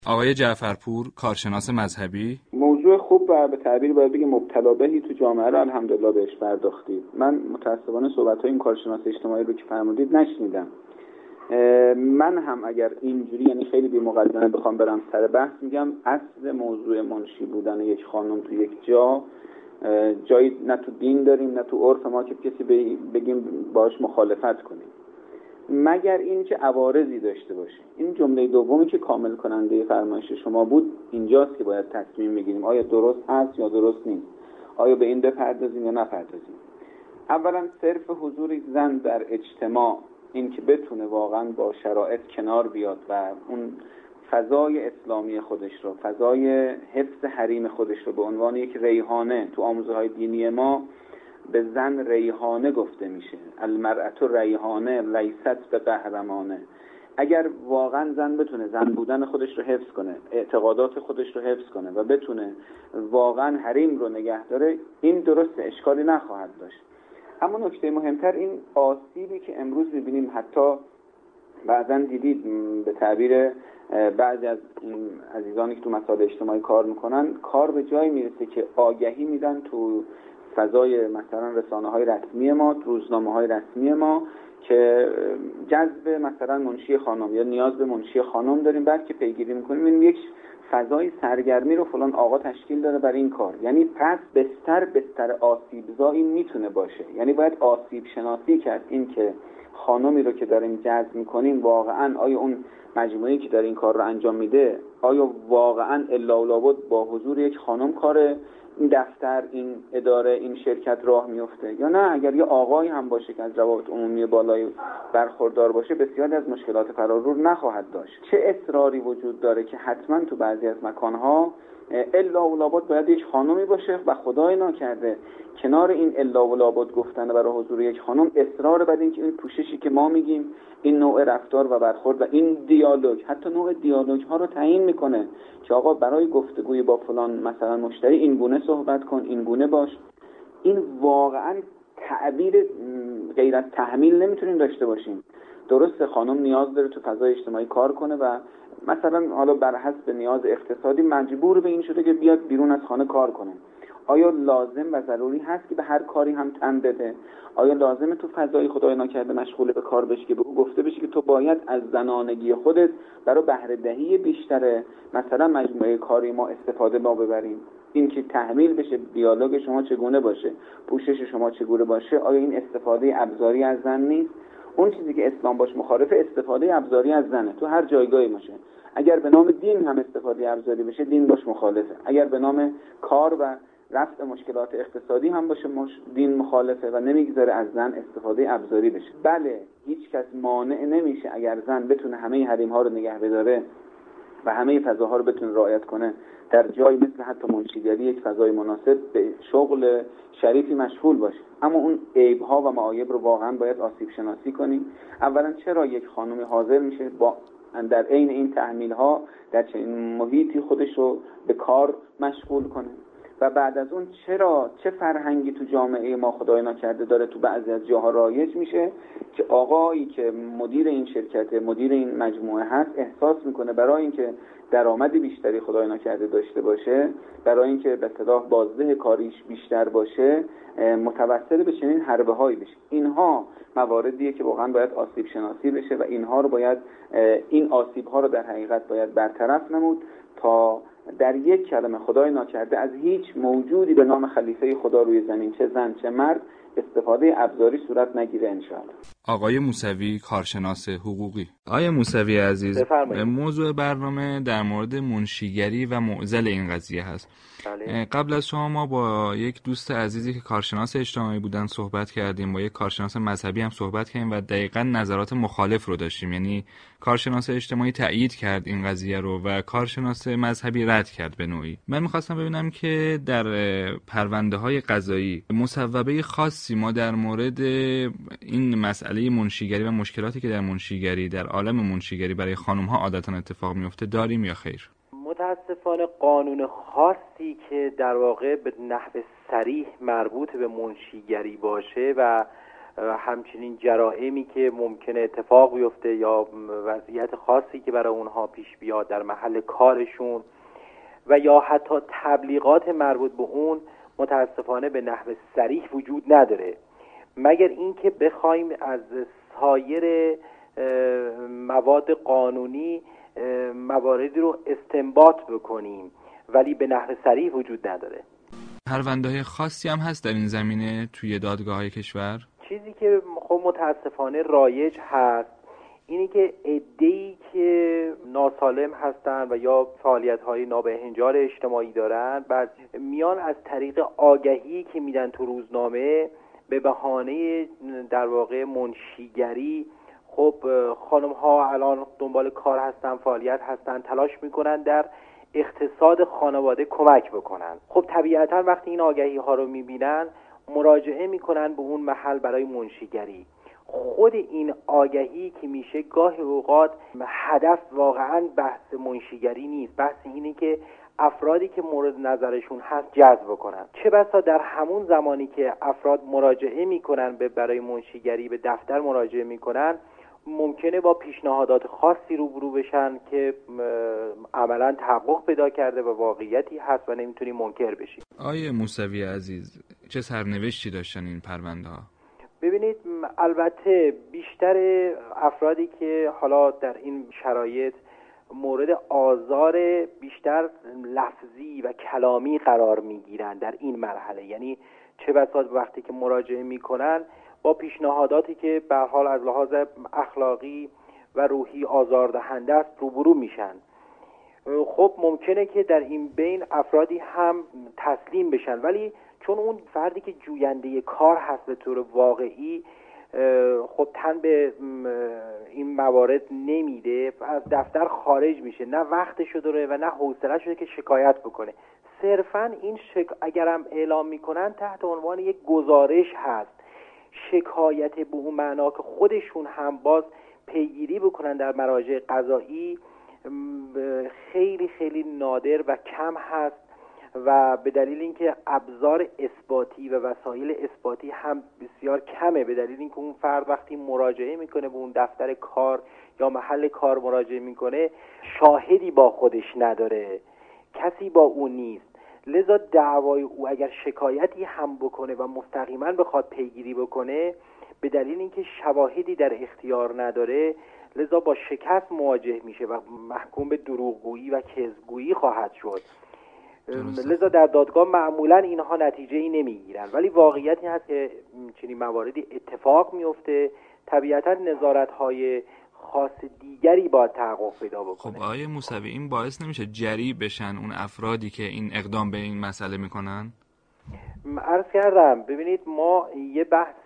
آقای جعفرپور، کارشناس مذهبی. موضوع خوب و به تعبیر باید بگیم مبتلا بهی تو جامعه رو الحمدلله بهش پرداختید. من متأسفانه صحبت‌های این کارشناس اجتماعی رو که فرمودید نشنیدم. من هم اگر اینجوری یعنی خیلی بی مقدمه بخوام برم سر بحث، میگم اصل موضوع منشی بودن یک خانم تو یک جایی نه تو دین داریم نه تو عرف ما که کسی بگیم باهاش مخالفت کنیم، مگر اینکه عوارضی داشته باشه. این جمله دومی که کامل کننده فرمایش شما بود اینجاست که باید تصمیم بگیریم آیا درست هست یا درست نیست، آیا به این بپردازیم یا نپردازیم. اولا صرف حضور زن در اجتماع، این که بتونه واقعا با شرایط کنار بیاد و اون فضای اسلامی خودش رو، فضای حفظ حریم خودش رو به عنوان یک ریحانه، تو آموزه‌های دینی ما به زن ریحانه گفته میشه، المرأة ریحانه لیست به قهرمانه. اگر واقعا زن بتونه زن بودن خودش رو حفظ کنه، اعتقادات خودش رو حفظ کنه و بتونه واقعا حریم رو نگه داره، این درسته، اشکالی نخواهد داشت. اما نکته مهمتر این آسیبی که امروز می‌بینیم، حتی بعضا دیدید به تعبیر بعضی از این عزیزانی که تو مسائل اجتماعی کار میکنن، کار به جایی میرسه که آگهی میدن تو فضای مثلا رسانه‌های رسمی ما، روزنامه‌های رسمی ما که جذب مثلا منشی خانم یا نیاز به منشی خانم داریم، بعد که پیگیری میکنیم این یک فضای سرگرمی رو فلان آقا تشکیل داره برای این کار. یعنی پس بستر آسیبزایی میتونه باشه. یعنی باید آسیب شناسی کرد، این که خانمی رو که داریم جذب میکنیم واقعا آیا اون مجموعه‌ای که داره این کار رو انجام میده آیا واقعا الا و لابد با حضور یک خانم کار این دفتر، این اداره، این شرکت راه میفته، یا نه اگر یه آقایی هم باشه که از روابط عمومی بالای برخوردار باشه بسیاری از مشکلات فرارو نخواهد داشت. چه اصراری وجود داره که حتما تو بعضی از مکانها الا و لابد باید یک خانمی باشه و خدای نکرده کنار این الا و لابد گفتن برای حضور یک خانم اصرار بر این که این پوششی که ما میگیم، این نوع رفتار و برخورد و این دیالوگ، حتی نوع دیالوگ ها رو تعیین میکنه که آقا برای گفتگوی با فلان مثلا مشتری این گونه صحبت کن، این گونه باش. این واقعا تعبیر غیر از تحمیل نمیتونیم داشته باشیم. درسته خانم نیاز داره تو فضای اجتماعی کار کنه و مثلا حالا بر حسب نیاز اقتصادی مجبور به این شده که بیاد بیرون از خانه کار کنه. آیا لازم و ضروری هست که به هر کاری هم تن بده؟ آیا لازمه تو فضای خدای ناکرده مشغول به کار بشی که به او گفته بشه که تو باید از زنانگی خودت برای بهره دهی بیشتر مثلا مجموعه کاری ما استفاده ما ببریم؟ این که تحمیل بشه دیالوگ شما چگونه باشه، پوشش شما چگونه باشه، آیا این استفاده ابزاری از زن نیست؟ اون چیزی که اسلام باش مخالفه استفاده ابزاری از زنه تو هر جایگاهی باشه. اگر به نام دین هم استفاده ابزاری بشه دین باش مخالفه. اگر به نام کار و رفع مشکلات اقتصادی هم باشه دین مخالفه و نمیگذاره از زن استفاده ابزاری بشه. بله هیچ کس مانع نمیشه اگر زن بتونه همه حریم ها رو نگه بداره و همه فضاها رو بتونه رعایت کنه، در جایی مثل حتی منشیگری یک فضای مناسب به شغل شریفی مشغول باشه. اما اون عیب ها و معایب رو واقعا باید آسیب شناسی کنیم. اولا چرا یک خانم حاضر میشه با در عین این تحمیل ها در چنین محیطی خودش رو به کار مشغول کنه؟ و بعد از اون چه فرهنگی تو جامعه ما خدای نکرده داره تو بعضی از جاها رایج میشه که آقایی که مدیر این شرکت، مدیر این مجموعه هست، احساس میکنه برای اینکه درآمد بیشتری خدای نکرده داشته باشه، برای اینکه به اصطلاح بازده کاریش بیشتر باشه، متوسل به چنین حربه هایی بشه. اینها مواردیه که واقعا باید آسیب شناسی بشه و اینها رو باید، این آسیب ها رو در حقیقت باید برطرف نمود تا در یک کلمه خدای ناکرده از هیچ موجودی به نام خلیفه خدا روی زمین، چه زن چه مرد، استفاده ابزاری صورت نگیره انشاءالله. آقای موسوی، کارشناس حقوقی. آقای موسوی عزیز، موضوع برنامه در مورد منشیگری و معضل این قضیه هست. بله. قبل از شما ما با یک دوست عزیزی که کارشناس اجتماعی بودن صحبت کردیم، با یک کارشناس مذهبی هم صحبت کردیم و دقیقاً نظرات مخالف رو داشتیم. یعنی کارشناس اجتماعی تایید کرد این قضیه رو و کارشناس مذهبی رد کرد به نوعی. من می‌خواستم ببینم که در پرونده‌های قضایی مصوبه خاصی ما در مورد این مسئله منشیگری و مشکلاتی که در منشیگری، در عالم منشیگری برای خانم‌ها عادتاً اتفاق میفته داریم یا خیر؟ متاسفانه قانون خاصی که در واقع به نحو صریح مربوط به منشیگری باشه و همچنین جرائمی که ممکنه اتفاق بیفته یا وضعیت خاصی که برای اونها پیش بیاد در محل کارشون و یا حتی تبلیغات مربوط به اون متاسفانه به نحو صریح وجود نداره، مگر اینکه بخوایم از سایر مواد قانونی مواردی رو استنباط بکنیم، ولی به نحو صریح وجود نداره. پرونده‌های خاصی هم هست در این زمینه توی دادگاه‌های کشور؟ چیزی که خب متاسفانه رایج هست اینی که عده‌ای که ناسالم هستن و یا فعالیت‌های نابهنجار اجتماعی دارن، بعد میان از طریق آگهی که میدن تو روزنامه به بهانه در واقع منشیگری، خب خانم‌ها الان دنبال کار هستن، فعالیت هستن، تلاش میکنن در اقتصاد خانواده کمک بکنن. خب طبیعتا وقتی این آگهی‌ها رو میبینن مراجعه میکنن به اون محل برای منشیگری. خود این آگهی که میشه گاهی اوقات هدف واقعا بحث منشیگری نیست، بحث اینه که افرادی که مورد نظرشون هست جذب کنن. چه بسا در همون زمانی که افراد مراجعه میکنن برای منشیگری به دفتر مراجعه میکنن، ممکنه با پیشنهادات خاصی روبرو بشن که عملاً تحقق پیدا کرده و واقعیتی هست و نمیتونی منکر بشی. آیه موسوی عزیز، چه سرنوشتی داشتن این پرونده ها؟ ببینید، البته بیشتر افرادی که حالا در این شرایط مورد آزار بیشتر لفظی و کلامی قرار میگیرن در این مرحله، یعنی چه بسا وقتی که مراجعه میکنن با پیشنهاداتی که به هر حال از لحاظ اخلاقی و روحی آزاردهنده است روبرو میشن. خب ممکنه که در این بین افرادی هم تسلیم بشن، ولی چون اون فردی که جوینده کار هست به طور واقعی خب تن به این موارد نمیده، از دفتر خارج میشه، نه وقتشو داره و نه حوصله‌شو داره که شکایت بکنه. صرفاً این اگرم اعلام میکنن تحت عنوان یک گزارش هست، شکایت به اون معنا که خودشون هم باز پیگیری بکنن در مراجع قضایی خیلی خیلی نادر و کم هست و به دلیل اینکه ابزار اثباتی و وسایل اثباتی هم بسیار کمه، به دلیل اینکه اون فرد وقتی مراجعه میکنه به اون دفتر کار یا محل کار مراجعه میکنه شاهدی با خودش نداره، کسی با اون نیست، لذا دعوای او اگر شکایتی هم بکنه و مستقیما بخواد پیگیری بکنه به دلیل اینکه شواهدی در اختیار نداره، لذا با شکست مواجه میشه و محکوم به دروغگویی و کذبگویی خواهد شد. لذا در دادگاه معمولا اینها نتیجه‌ای نمیگیرن، ولی واقعیتی هست که چنین مواردی اتفاق میفته. طبیعتا نظارت‌های خاص دیگری باید تحقق پیدا بکنه. خب آقای موسوی، این باعث نمیشه جری بشن اون افرادی که این اقدام به این مسئله میکنن؟ عرض کردم، ببینید ما یه بحث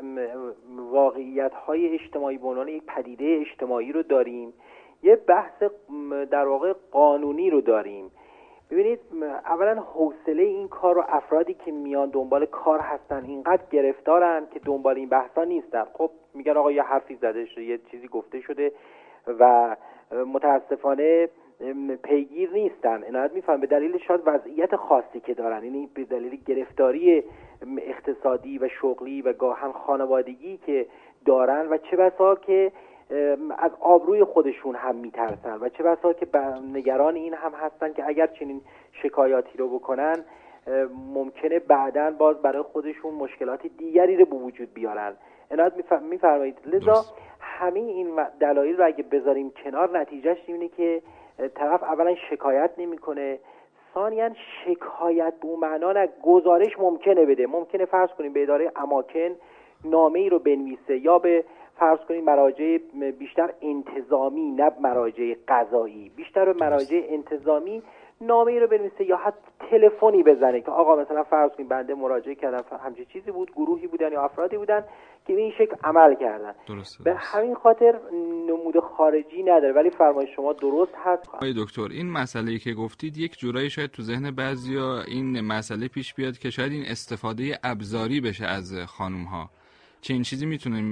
واقعیت‌های اجتماعی به عنوان یک پدیده اجتماعی رو داریم، یه بحث در واقع قانونی رو داریم. ببینید، اولا حوصله این کار رو افرادی که میان دنبال کار هستن اینقدر گرفتارن که دنبال این بحثا نیستن. خب میگن آقا یه حرفی زده شده، یه چیزی گفته شده و متاسفانه پیگیر نیستن، عنایت میفهمن به دلیل شاید وضعیت خاصی که دارن، یعنی به دلیل گرفتاری اقتصادی و شغلی و گاهن خانوادگی که دارن و چه بسا که از آبروی خودشون هم میترسن و چه بسا که نگران این هم هستن که اگر چنین شکایاتی رو بکنن ممکنه بعداً باز برای خودشون مشکلات دیگری رو به وجود بیارن. عنایت میفرمایید. لذا همه این دلایل رو اگه بذاریم کنار، نتیجهش اینه که طرف اولا شکایت نمیکنه، ثانیاً شکایت به اون معنا نه، گزارش ممکنه بده، ممکنه فرض کنیم به اداره اماکن نامه‌ای رو بنویسه یا به فرض کنیم مراجع بیشتر انتظامی نه مراجع قضایی، بیشتر مراجع انتظامی نامه‌ای رو بنویسه یا حتی تلفنی بزنه که آقا مثلا فرض کنیم بنده مراجعه کردم همچین چیزی بود، گروهی بودن یا افرادی بودن که به این شکل عمل کردن. به همین خاطر نمود خارجی نداره، ولی فرمایش شما درست هست. آقای دکتر، این مسئله‌ای که گفتید یک جورایی شاید تو ذهن بعضیا این مسئله پیش بیاد که شاید این استفاده ابزاری بشه از خانم‌ها. چه این چیزی میتونه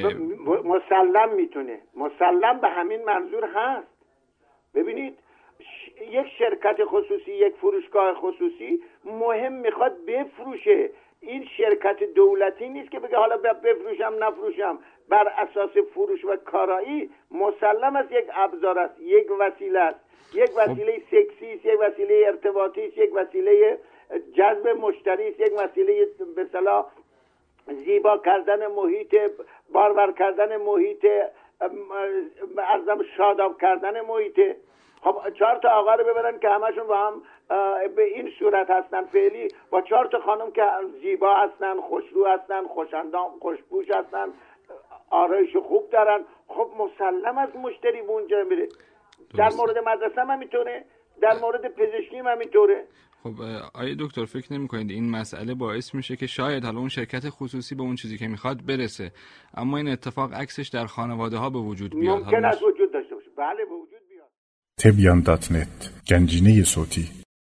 مسلم به همین منظور هست. ببینید، یک شرکت خصوصی، یک فروشگاه خصوصی مهم میخواد بفروشه، این شرکت دولتی نیست که بگه حالا بفروشم نفروشم. بر اساس فروش و کارایی مسلم است یک ابزار است، یک وسیله است، یک وسیله سکسی است، یک وسیله ارتباطی است، یک وسیله جذب مشتری است، یک وسیله به اصطلاح زیبا کردن محیط، بارور کردن محیط، ارزم شاداب کردن محیط. خب 4 تا آقا رو ببرن که همشون با هم به این صورت هستن فعلی، با 4 تا خانم که زیبا هستن، خوشرو هستن، خوشندام، خوشبوش هستن، آرایش خوب دارن، خب مسلم از مشتری به اونجا میره. در مورد مدرسه هم همینطوره، در مورد پزشکی هم همینطوره. خب آیا دکتر فکر نمی‌کنید این مسئله باعث میشه که شاید حالا اون شرکت خصوصی به اون چیزی که میخواد برسه، اما این اتفاق عکسش در خانواده‌ها به وجود بیاد؟ ممکن است وجود داشته باشه. بله به وجود بیاد. تبیان.net گنجینه صوتی